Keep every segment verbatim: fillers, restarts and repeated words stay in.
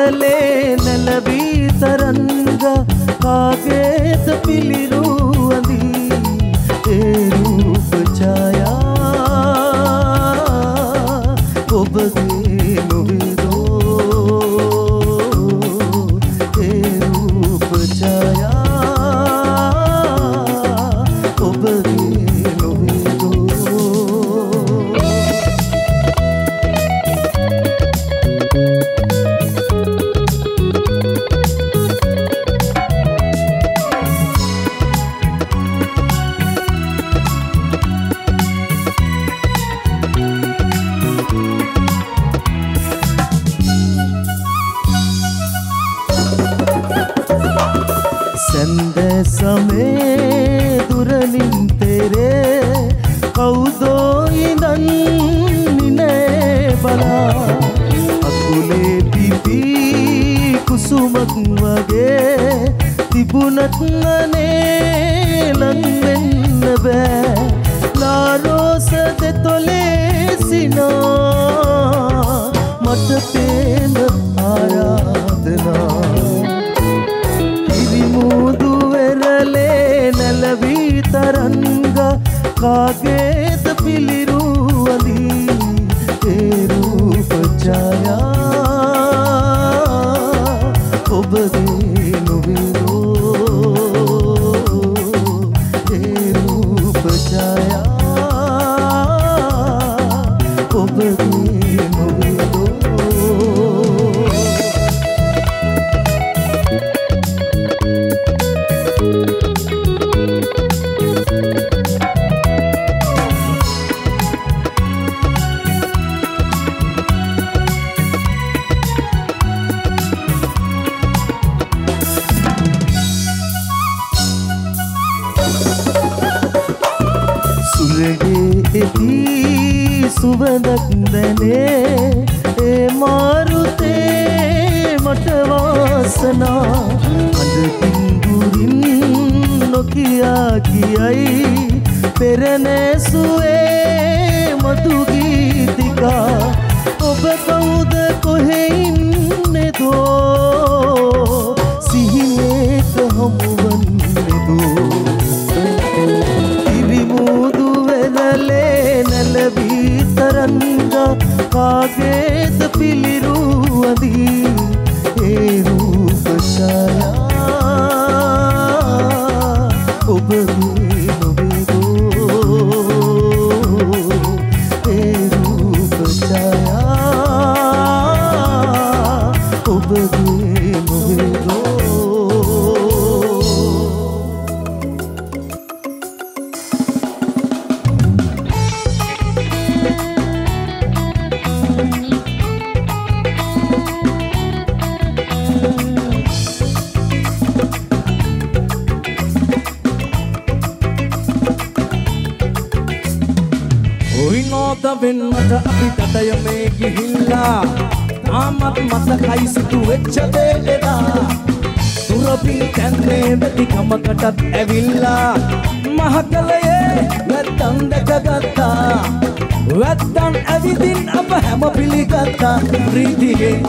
වෙරළේ නැලවී තරංග කාගේද පිළිරුවඳී ඒ රූප ඡායා ඔබගේ නොවේදෝ ඒ රූප ඡායා ඔබගේ නොවේදෝ समय दुरनिन तेरे कौदो इदन निने बला अकुले पिपी कुसुमक वगे तिबुनत नने लंगन बे लारोस दे तोले सिना मत पेन आराधना इरिमुदु නැලවී තරංග කාගේද පිළිරුවඳී ඒ රූප ඡායා ඔබගේ නොවේදෝ ඒ රූප ඡායා ඔබගේ නොවේදෝ සුවඳක් දැනේ ඒ මාරුතේ මට වාසනා අඳ පිංගුරින් නොකියා කියයි පෙරනැසුවේ මතු ගීතිකා ඔබ කවුද කොහෙ ඉන්නේදෝ සිහිනේක හමුවන්නේදෝ ඉරිමුදු වෙනලේ නැලවී තරංග කාගේද පිළිරුවඳී ඒ රූප ඡායා ඔබගේ නොවේදෝ ඒ රූප ඡායා ඔබගේ නොවේදෝ වෙන්නට අපි දඩය මේ ගිහිල්ලා තාමත් මතකයි සිදු වෙච්ච දේ එදා දුරපින් කන්නේ නැති කමකටත් ඇවිල්ලා මහකලයේ නැත්තම් දැකගත්තා වැත්තන් ඇවිදින් අප හැම පිළිගත්තා ප්‍රීතියෙන්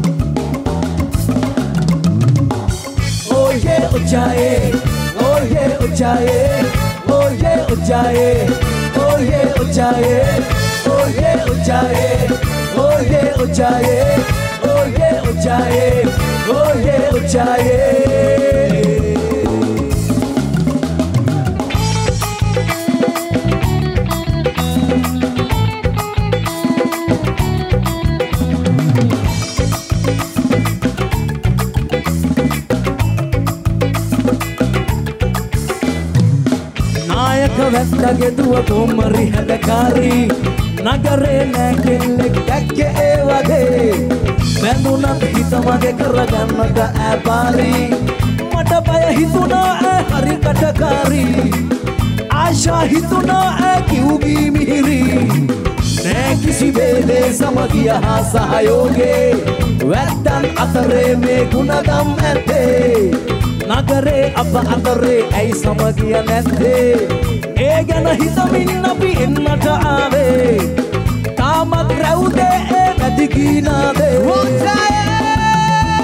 ඔයේ උචායේ ඔයේ උචායේ ඔයේ උචායේ oye ochaye oye ochaye oye ochaye oye ochaye oye ochaye වැත්තගේ දුව කොමරි හැදකාරී නගරේ නැකෙල්ලෙක් දැක්කේ ඒ වගේ බැඳුනත් හිත මගේ කරගන්නට ඈපාරී මට බය හිතුණා ඈ හරි කටකාරී ආශා හිතුණා ඈ කිව්ගී මිහිරි නෑ කිසි වේදේ සමගිය හා සහයෝගේ වැත්තන් අතරේ මේ ගුණගම් ඇත්තේ නගරේ අප අතරේ ඇයි සමගිය නැත්තේ ඒ ගැන හිතමින් අපි එන්නට ආවේ තාමත් රැවුදේ ඒ වැදි කීනාදේ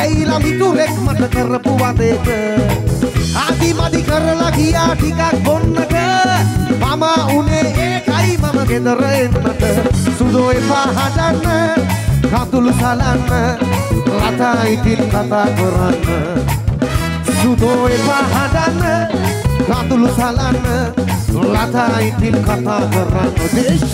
බයිලා මිතුරෙක් මට කරපු වදේක ආදි මදි කරලා ගියා ටිකක් බොන්නට මම උනේ ඒකයි මම ගෙදර එන්නට සුදෝ එපා හදන්න කඳුළු සලන්න ලතා ඉතින් කතා කරන්න සුදෝ එපා හදන්න කඳුළු සලන්න ලතා ඉතින් කතා කරන්න දේශ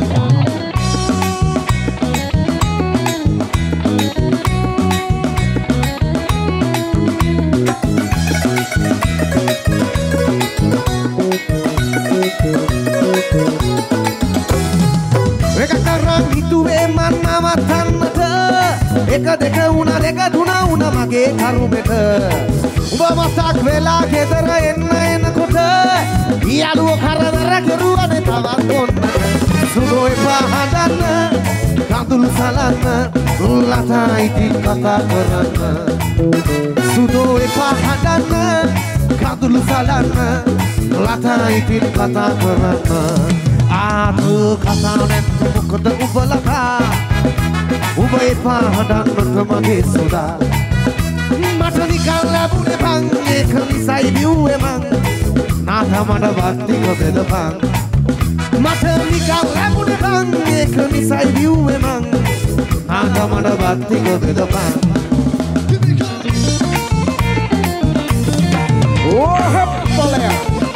එක දෙක වුණ දෙක තුන වුණ මගේ කරුමෙට උඹ මතක් වෙලා ගෙදර එන්න එනකොට යාළුවෝ කරදර කෙරුවනේ තවත් ඔන්න සුදෝ එපා හදන්න කඳුළු සලන්න ලතා ඉතින් කතා කරන්න සුදෝ එපා හදන්න කඳුළු සලන්න ලතා ඉතින් කතා කරන්න ආත කතා නැත්නම් මොකද උඹලලා උඹ එපා හදන්නට මගේ සුදා මට නිකන් ලැබුණේ බං ඒක නිසයි බිව්වේ මං නාටමඩ වත්තික බෙදපන් මට නිකන් ලැබුණේ බං ඒක නිසයි බිව්වේ මං නාටමඩ වත්තික බෙදපන් ඕ හප්පලයා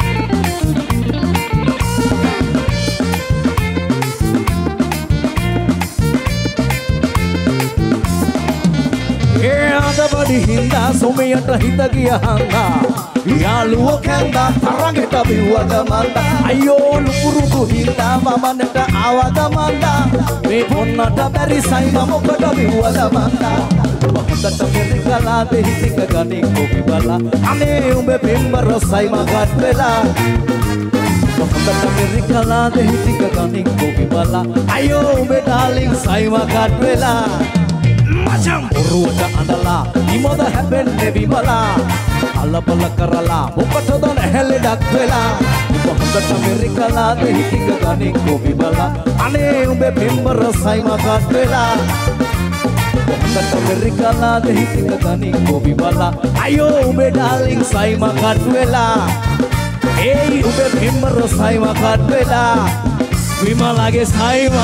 බඩි හින්දා සොමයට හිත ගිය හන්දා යාළුවෝ කැන්දා තරගෙට බිව්වද මන්දා අයියෝ නුරුදු හින්දා මමනට ආවද මන්දා මේ පොන්නට බැරි සයිම මොකද බිව්වද මන්දා හොඳට මෙරිකලා දෙහිතික ගණින් කොපි බලා අනේ උඹේ පෙම්බර සයිම ගත් වෙලා හොඳට මෙරිකලා දෙහිතික ගණින් කොපි බලා අයියෝ උඹේ ඩාලින් සයිම ගත් වෙලා මචං ඔරුවට අඬලා ඉමද හැපෙන්නේ විමලා අලබල කරලා මොකටද නැහැලෙඩක් වෙලා උඹ හොඳට මෙරිකලා දෙහිතික ගණින් කොපි බලා අනේ උඹේ පෙම්බර සයිම ගත් වෙලා හොඳට මෙරිකලා දෙහිතික ගණින් කොපි බලා අයියෝ උඹේ ඩාලින් සයිම ගත් වෙලා ඒයි උඹේ පෙම්බර සයිම ගත් වෙලා විමලාගේ සයිම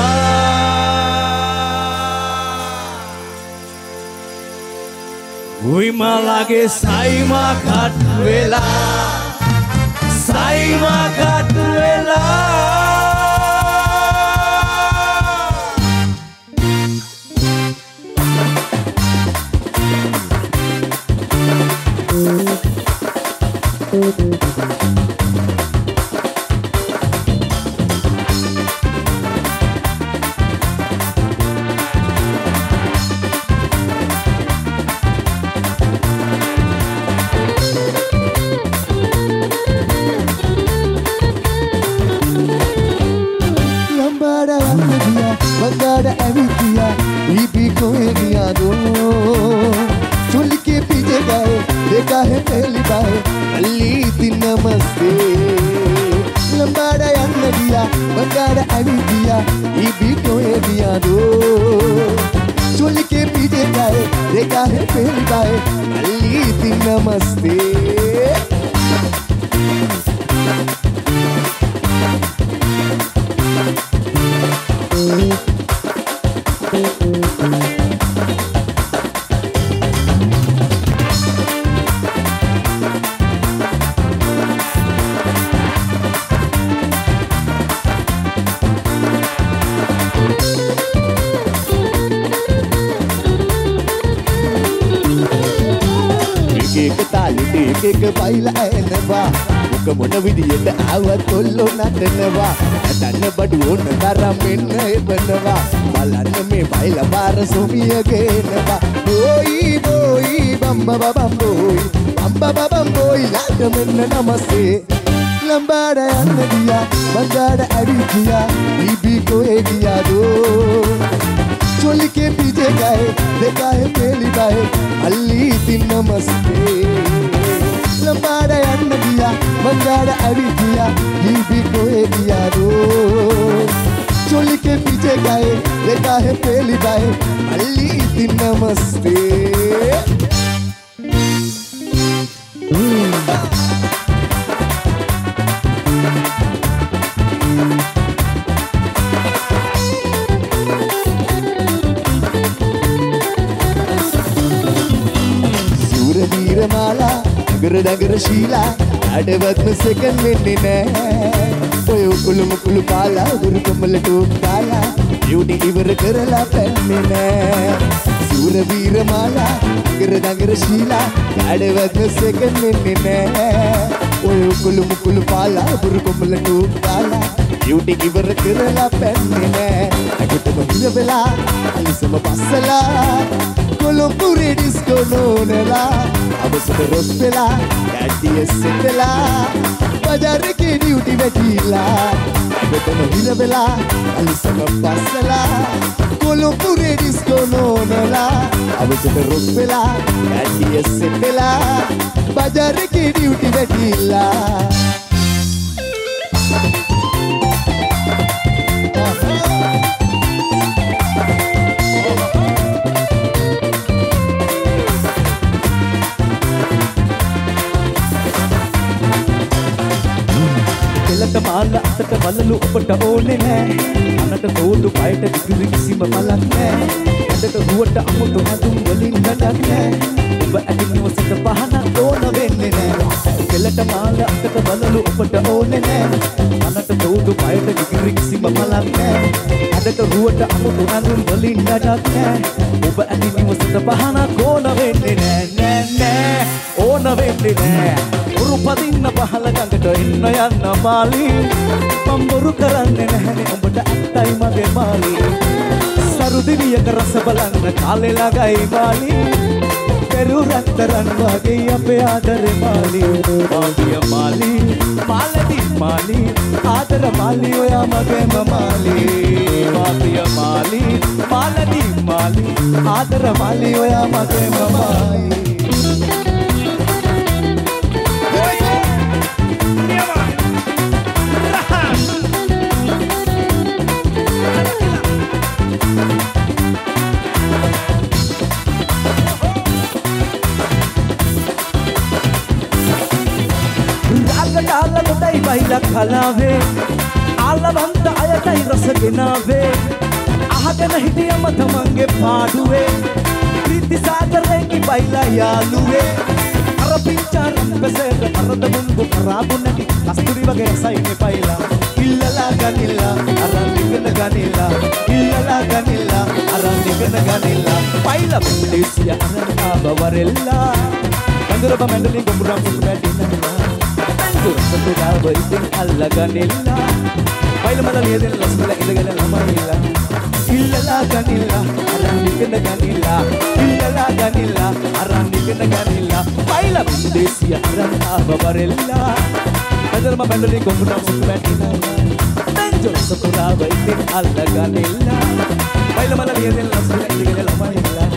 විමලාගේ සයිම කට් වෙලා සයිම කට් වෙලා Bangada Avitia, Bibi Koegia do. Choli ke pije gaye, dekha hai pehli baar, Ali namaste. Lambada yanna diya, Bangada Avitia, Bibi Koegia do. Choli ke pije gaye, dekha hai pehli baar, Ali namaste. එක බයිලා එනවා මොක මොන විදියට ආවත් කොල්ලෝ නටනවා දන්න බඩු ඕන තරම් මෙන්න එබනවා බලන්න මේ බයිලා බාර සොමිය ගේනවා බෝයි බෝයි බම්බා බම් බෝයි බම්බා බම් බෝයි ලාට මෙන්න නමස්තේ ලම්බාඩ යන්න ගියා බංගාඩ ඇවි ගියා බීබී කොහෙ ගියාදෝ चोली के पीछे गए देखा है पहली बार अल्ली दिन नमस्ते लंबाड़ा अन्न दिया बंगाड़ा अभी दिया बीबी को दिया रो चोली के पीछे गए देखा है पहली बार अल्ली दिन नमस्ते අගර දගර ශීලා අඩවත්ම සෙකන් වෙන්නේ නෑ ඔය උකුළු මුකුළු කාලා දුරු කොමල ටෝක් දාලා යුඩි ඉවර කරලා පැන්නේ නෑ සූර වීර මාලා අගර දගර ශීලා අඩවත්ම සෙකන් වෙන්නේ නෑ ඔය උකුළු මුකුළු කාලා දුරු කොමල ටෝක් දාලා යුඩි ඉවර කරලා පැන්නේ නෑ අගටම හිර වෙලා අලිසම පස්සලා කොළඹ ඩිස්කෝ නෝනලා අවසර රොස් වෙලා ඩැඩිය සෙටලා බජාරේ ඩියුටි වැටිලා අගටම හිර වෙලා අලිසම පස්සලා කොළඹ ඩිස්කෝ නෝනලා අවසර රොස් වෙලා ඩැඩිය සෙටලා බජාරේ ඩියුටි වැටිලා කෙලට මාල අතට බලලු ඔබට ඕනේ නෑ අනට තෝඩු පයට විදුලි කිසිම බලක් නෑ ඇටට හුවට අමුතු හැඳුම් වලින් නඩක් නෑ ඔබ ඇති නිවසට පහනක් ඕන වෙන්නේ නෑ කෙලට මාල අතට බලලු ඔබට ඕනේ නෑ අනට තෝඩු පයට විදුලි කිසිම බලක් නෑ ඇටට හුවට අමුතු හැඳුම් වලින් නඩක් නෑ ඔබ ඇති නිවසට පහනක් ඕන වෙන්නේ නෑ නෑ නෑ ඕන වෙන්නේ නෑ උරුපදින්න පහල ගඟට එන්න යන්න මාලි මම බොරු කරන්නේ නැහැනේ උඹට ඇත්තයි මගේ මාලි සරු දිවියක රස බලන්න කාලේ ළඟයි මාලි පෙරු රත්තරන් වගේ අපේ ආදරේ මාලි මාගිය මාලි මාලදී මාලි ආදර මාලි ඔයා මගේම මාලි මාගිය මාලි මාලදී මාලි ආදර මාලි ඔයා මගේම මාලි බයිලා කලාවේ ආලවන්ත අයටයි රස ගෙනාවේ අහගෙන හිටියම තමන්ගේ පාඩුවේ ප්‍රීති සාගරේ බයිලා යාළුවේ අර පිංචාරම් බසෙර අරද මුංගු කරාබු නැති කස්තුරි වගේ රසයිනේ බයිලා ඉල්ලලා ගනිලා අරන් ඉගෙන ගනිලා ඉල්ලලා ගනිලා අරන් ඉගෙන ගනිලා බයිලා දෙසිය අරන් ආබවරෙල්ලා කඳුරබ මැඩලි ගොඹුරම් පුතු බැටිනලා සතුරාව ඉතින් අල්ලගනිලා බයිල මල ලියදෙන ලස්සල ඉඳගෙන ළමයිලා ඉල්ලලා ගනිලා අරන් ඉගෙන ගනිලා ඉල්ලලා ගනිලා අරන් ඉගෙන ගනිලා බයිල දෙසිය අරන් ආවවරෙල්ලා කඳුරම බැඳලි ගොඹුරම් පුතු බැටිනලා බෙන්ජෝ සතුරාව ඉතින් අල්ලගනිලා බයිල මල ලියදෙන ලස්සල ඉඳගෙන ළමයිලා